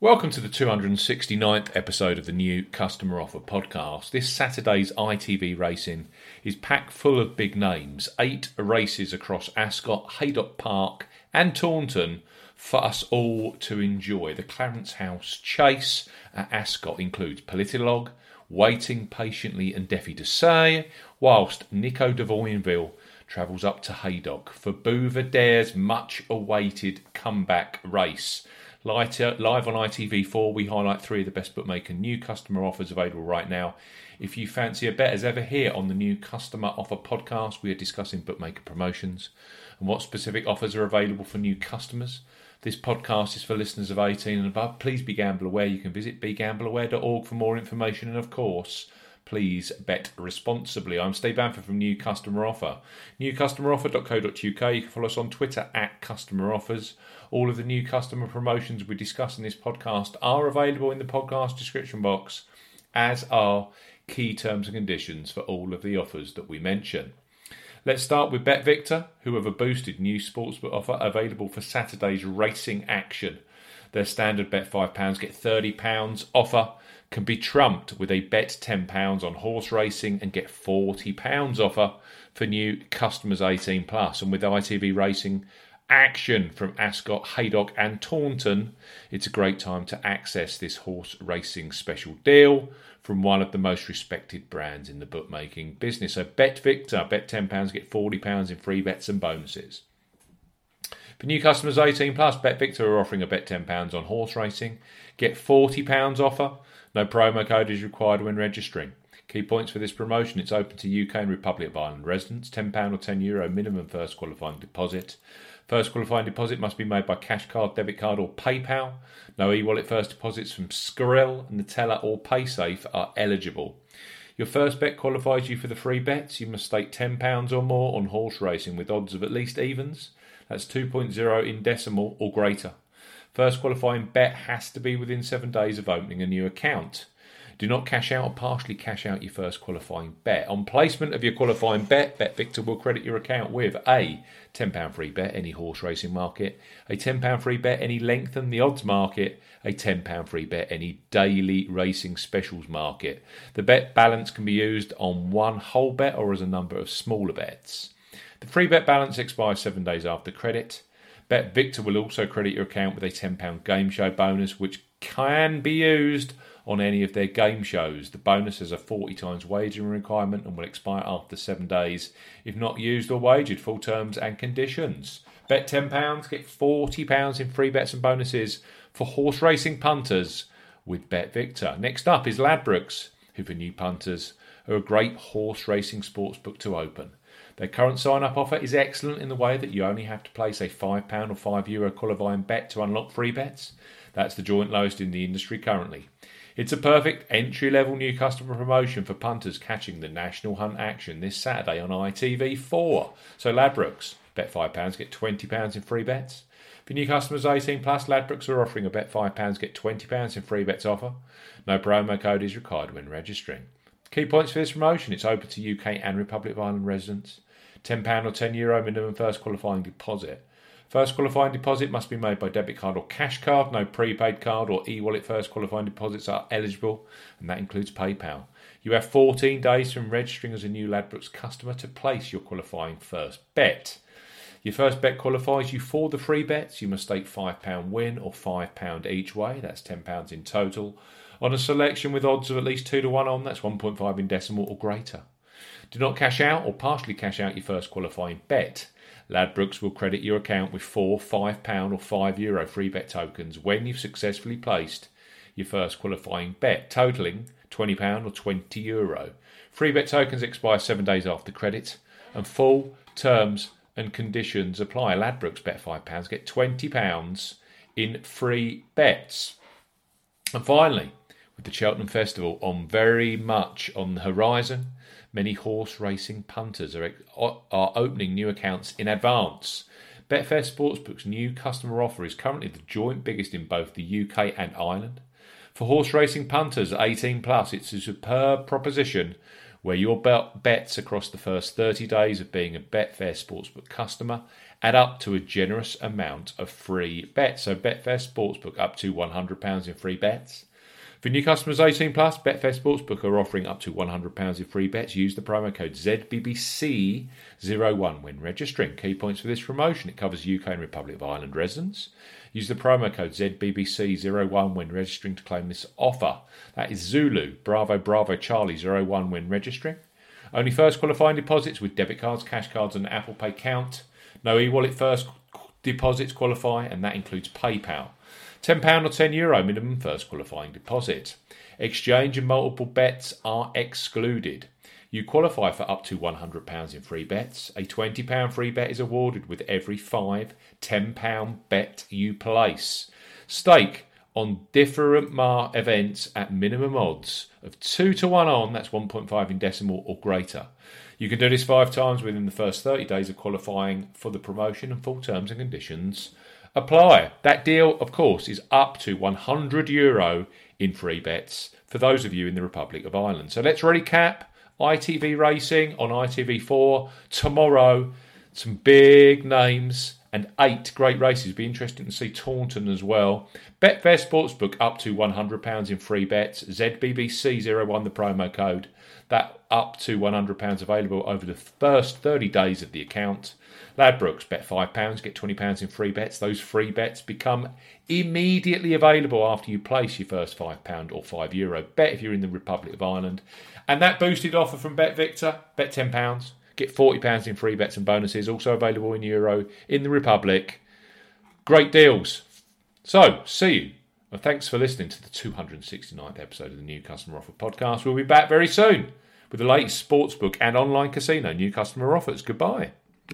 Welcome to the 269th episode of the new Customer Offer podcast. This Saturday's ITV racing is packed full of big names. 8 races across Ascot, Haydock Park and Taunton for us all to enjoy. The Clarence House Chase at Ascot includes Politologue, Waiting Patiently and Defi to Say, whilst Nico de Voyenville travels up to Haydock for Bouverdare's much-awaited comeback race. Live on ITV4, we highlight 3 of the best bookmaker new customer offers available right now. If you fancy a bet as ever here on the new Customer Offer podcast, we are discussing bookmaker promotions and what specific offers are available for new customers. This podcast is for listeners of 18 and above. Please be gamble aware. You can visit begambleaware.org for more information, and of course, please bet responsibly. I'm Steve Bamford from New Customer Offer. newcustomeroffer.co.uk. You can follow us on Twitter at Customer Offers. All of the new customer promotions we discuss in this podcast are available in the podcast description box, as are key terms and conditions for all of the offers that we mention. Let's start with BetVictor, who have a boosted new sportsbook offer available for Saturday's racing action. Their standard bet £5, get £30 offer can be trumped with a bet £10 on horse racing and get £40 offer for new customers 18 plus. And with ITV racing action from Ascot, Haydock and Taunton, it's a great time to access this horse racing special deal from one of the most respected brands in the bookmaking business. So BetVictor, bet £10, get £40 in free bets and bonuses. For new customers 18 plus, BetVictor are offering a bet £10 on horse racing, get £40 offer. No promo code is required when registering. Key points for this promotion: it's open to UK and Republic of Ireland residents. £10 or €10 minimum first qualifying deposit. First qualifying deposit must be made by cash card, debit card or PayPal. No e-wallet first deposits from Skrill, Nutella or PaySafe are eligible. Your first bet qualifies you for the free bets. You must stake £10 or more on horse racing with odds of at least evens. That's 2.0 in decimal or greater. First qualifying bet has to be within 7 days of opening a new account. Do not cash out or partially cash out your first qualifying bet. On placement of your qualifying bet, BetVictor will credit your account with a £10 free bet, any horse racing market, a £10 free bet, any lengthen the odds market, a £10 free bet, any daily racing specials market. The bet balance can be used on one whole bet or as a number of smaller bets. The free bet balance expires 7 days after credit. BetVictor will also credit your account with a £10 game show bonus, which can be used on any of their game shows. The bonus has a 40 times wagering requirement and will expire after 7 days if not used or wagered. Full terms and conditions. Bet £10, get £40 in free bets and bonuses for horse racing punters with BetVictor. Next up is Ladbrokes, who for new punters are a great horse racing sportsbook to open. Their current sign-up offer is excellent in the way that you only have to place a £5 or €5 qualifying bet to unlock free bets. That's the joint lowest in the industry currently. It's a perfect entry-level new customer promotion for punters catching the National Hunt action this Saturday on ITV4. So Ladbrokes, bet £5, get £20 in free bets. For new customers 18 plus, Ladbrokes are offering a bet £5, get £20 in free bets offer. No promo code is required when registering. Key points for this promotion: it's open to UK and Republic of Ireland residents. £10 or €10 minimum first qualifying deposit. First qualifying deposit must be made by debit card or cash card. No prepaid card or e-wallet first qualifying deposits are eligible, and that includes PayPal. You have 14 days from registering as a new Ladbrokes customer to place your qualifying first bet. Your first bet qualifies you for the free bets. You must stake £5 win or £5 each way. That's £10 in total on a selection with odds of at least 2 to 1 on. That's 1.5 in decimal or greater. Do not cash out or partially cash out your first qualifying bet. Ladbrokes will credit your account with 4 £5 or €5 free bet tokens when you've successfully placed your first qualifying bet, totalling £20 or €20. Free bet tokens expire 7 days after credit, and full terms and conditions apply. Ladbrokes, bet £5, get £20 in free bets. And finally, with the Cheltenham Festival very much on the horizon, many horse racing punters are opening new accounts in advance. Betfair Sportsbook's new customer offer is currently the joint biggest in both the UK and Ireland. For horse racing punters 18 plus, it's a superb proposition where your bets across the first 30 days of being a Betfair Sportsbook customer add up to a generous amount of free bets. So Betfair Sportsbook up to £100 in free bets. For new customers 18 plus, Betfair Sportsbook are offering up to £100 in free bets. Use the promo code ZBBC01 when registering. Key points for this promotion: it covers UK and Republic of Ireland residents. Use the promo code ZBBC01 when registering to claim this offer. That is Zulu, Bravo, Bravo, Charlie 01 when registering. Only first qualifying deposits with debit cards, cash cards and Apple Pay count. No e-wallet first deposits qualify, and that includes PayPal. £10 or €10 minimum first qualifying deposit. Exchange and multiple bets are excluded. You qualify for up to £100 in free bets. A £20 free bet is awarded with every £5 £10 bet you place. Stake on different events at minimum odds of 2 to 1 on, that's 1.5 in decimal or greater. You can do this 5 times within the first 30 days of qualifying for the promotion, and full terms and conditions apply. That deal, of course, is up to €100 in free bets for those of you in the Republic of Ireland. So let's recap. ITV Racing on ITV4 tomorrow. Some big names and 8 great races. Be interesting to see Taunton as well. Betfair Sportsbook up to £100 in free bets. ZBBC01 the promo code. That up to £100 available over the first 30 days of the account. Ladbrokes, bet £5, get £20 in free bets. Those free bets become immediately available after you place your first £5 or €5 bet if you're in the Republic of Ireland. And that boosted offer from BetVictor, bet £10, get £40 in free bets and bonuses, also available in Euro in the Republic. Great deals. So, see you. Well, thanks for listening to the 269th episode of the New Customer Offer podcast. We'll be back very soon with the latest sportsbook and online casino new customer offers. Goodbye.